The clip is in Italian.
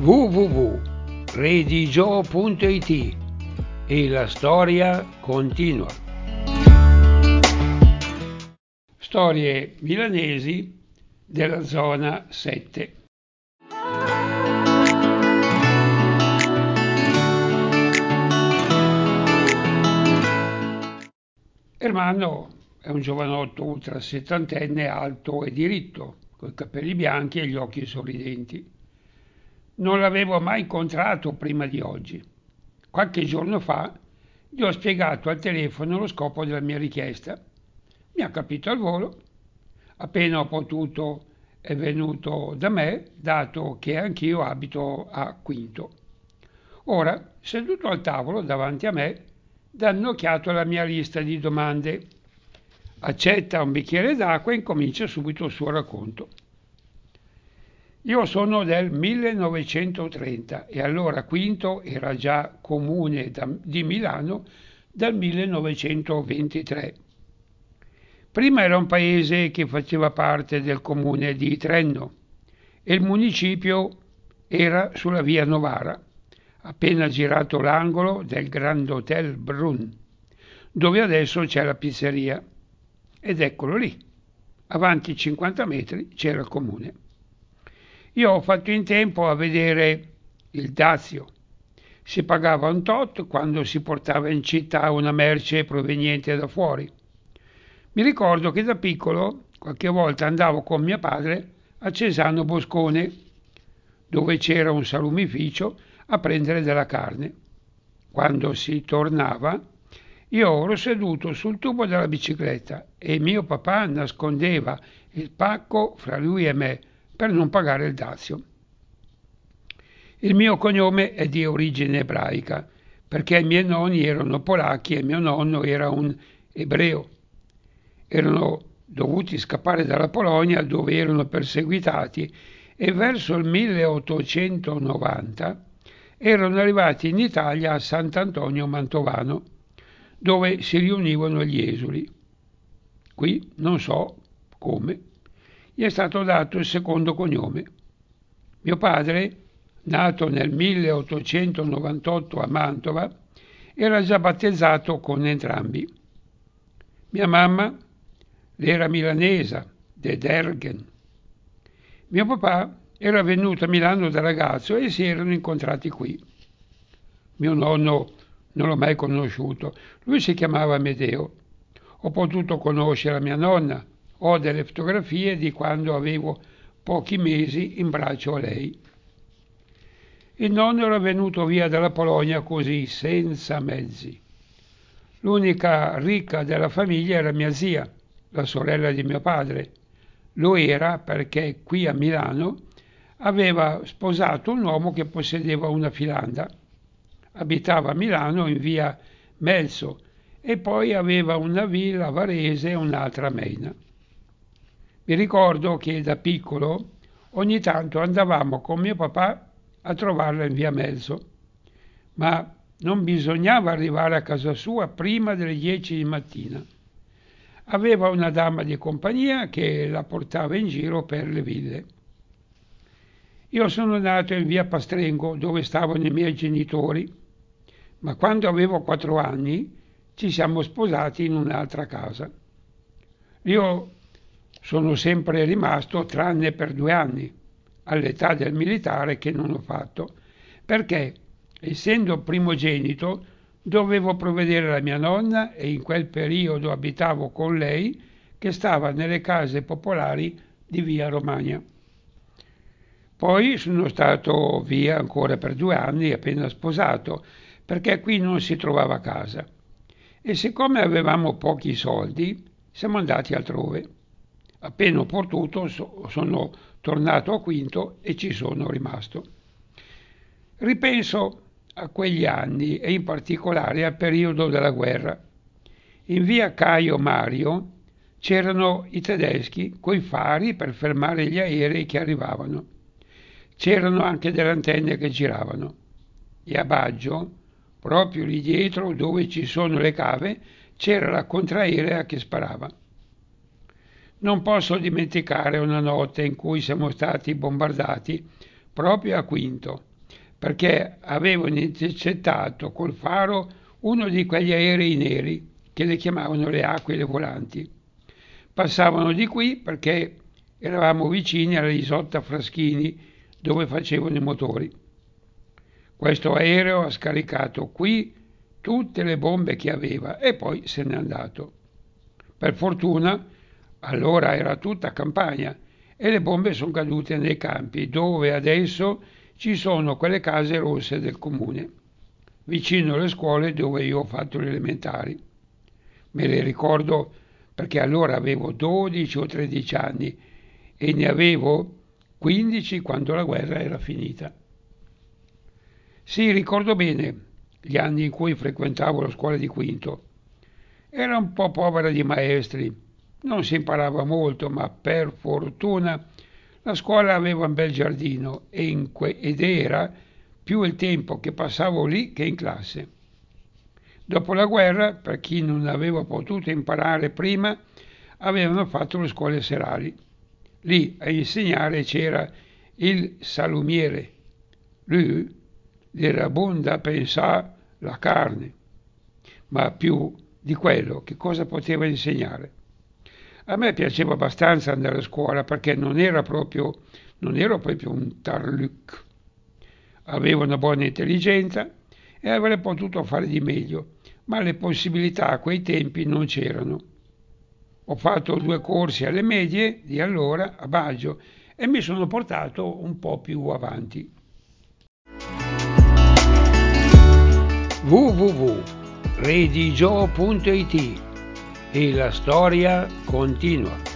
www.redigio.it e la storia continua. Storie milanesi della zona 7. Ermanno è un giovanotto ultra settantenne, alto e diritto, coi capelli bianchi e gli occhi sorridenti. Non l'avevo mai incontrato prima di oggi. Qualche giorno fa gli ho spiegato al telefono lo scopo della mia richiesta. Mi ha capito al volo. Appena ho potuto è venuto da me, dato che anch'io abito a Quinto. Ora, seduto al tavolo davanti a me, dà un'occhiata alla mia lista di domande. Accetta un bicchiere d'acqua e incomincia subito il suo racconto. Io sono del 1930 e allora Quinto era già comune di Milano dal 1923. Prima era un paese che faceva parte del comune di Trenno e il municipio era sulla via Novara, appena girato l'angolo del Grand Hotel Brun, dove adesso c'è la pizzeria. Ed eccolo lì, avanti 50 metri c'era il comune. Io ho fatto in tempo a vedere il dazio. Si pagava un tot quando si portava in città una merce proveniente da fuori. Mi ricordo che da piccolo qualche volta andavo con mio padre a Cesano Boscone, dove c'era un salumificio, a prendere della carne. Quando si tornava, io ero seduto sul tubo della bicicletta e mio papà nascondeva il pacco fra lui e me per non pagare il dazio. Il mio cognome è di origine ebraica, perché i miei nonni erano polacchi e mio nonno era un ebreo. Erano dovuti scappare dalla Polonia dove erano perseguitati e verso il 1890 erano arrivati in Italia a Sant'Antonio Mantovano, dove si riunivano gli esuli. Qui, non so come, gli è stato dato il secondo cognome. Mio padre, nato nel 1898 a Mantova, era già battezzato con entrambi. Mia mamma era milanesa, de Dergen. Mio papà era venuto a Milano da ragazzo e si erano incontrati qui. Mio nonno non l'ho mai conosciuto, lui si chiamava Amedeo. Ho potuto conoscere mia nonna, ho delle fotografie di quando avevo pochi mesi in braccio a lei. Il nonno era venuto via dalla Polonia così, senza mezzi. L'unica ricca della famiglia era mia zia, la sorella di mio padre. Lo era perché qui a Milano aveva sposato un uomo che possedeva una filanda. Abitava a Milano in via Melso e poi aveva una villa a Varese e un'altra a Meina. Mi ricordo che da piccolo ogni tanto andavamo con mio papà a trovarla in via Melso, ma non bisognava arrivare a casa sua prima delle 10 di mattina. Aveva una dama di compagnia che la portava in giro per le ville. Io sono nato in via Pastrengo, dove stavano i miei genitori, ma quando avevo 4 anni ci siamo sposati in un'altra casa. Io sono sempre rimasto tranne per 2 anni, all'età del militare che non ho fatto, perché, essendo primogenito, dovevo provvedere alla mia nonna e in quel periodo abitavo con lei, che stava nelle case popolari di via Romagna. Poi sono stato via ancora per 2 anni, appena sposato, perché qui non si trovava casa. E siccome avevamo pochi soldi, siamo andati altrove. Appena ho potuto sono tornato a Quinto e ci sono rimasto. Ripenso a quegli anni e in particolare al periodo della guerra. In via Caio Mario c'erano i tedeschi coi fari per fermare gli aerei che arrivavano. C'erano anche delle antenne che giravano. E a Baggio, proprio lì dietro dove ci sono le cave, c'era la contraerea che sparava. Non posso dimenticare una notte in cui siamo stati bombardati proprio a Quinto, perché avevano intercettato col faro uno di quegli aerei neri che le chiamavano le aquile volanti. Passavano di qui perché eravamo vicini alla isotta Fraschini dove facevano i motori. Questo aereo ha scaricato qui tutte le bombe che aveva e poi se n'è andato. Per fortuna allora era tutta campagna e le bombe sono cadute nei campi dove adesso ci sono quelle case rosse del comune, vicino alle scuole dove io ho fatto le elementari. Me le ricordo perché allora avevo 12 o 13 anni e ne avevo 15 quando la guerra era finita. Sì, ricordo bene gli anni in cui frequentavo la scuola di Quinto. Era un po' povera di maestri, non si imparava molto, ma per fortuna la scuola aveva un bel giardino ed era più il tempo che passavo lì che in classe. Dopo la guerra, per chi non aveva potuto imparare prima, avevano fatto le scuole serali. Lì a insegnare c'era il salumiere. Lui era buon da pensare la carne, ma più di quello che cosa poteva insegnare. A me piaceva abbastanza andare a scuola perché non ero proprio un tarluc. Avevo una buona intelligenza e avrei potuto fare di meglio, ma le possibilità a quei tempi non c'erano. Ho fatto 2 corsi alle medie di allora a Baggio e mi sono portato un po' più avanti. www.redigio.it e la storia continua.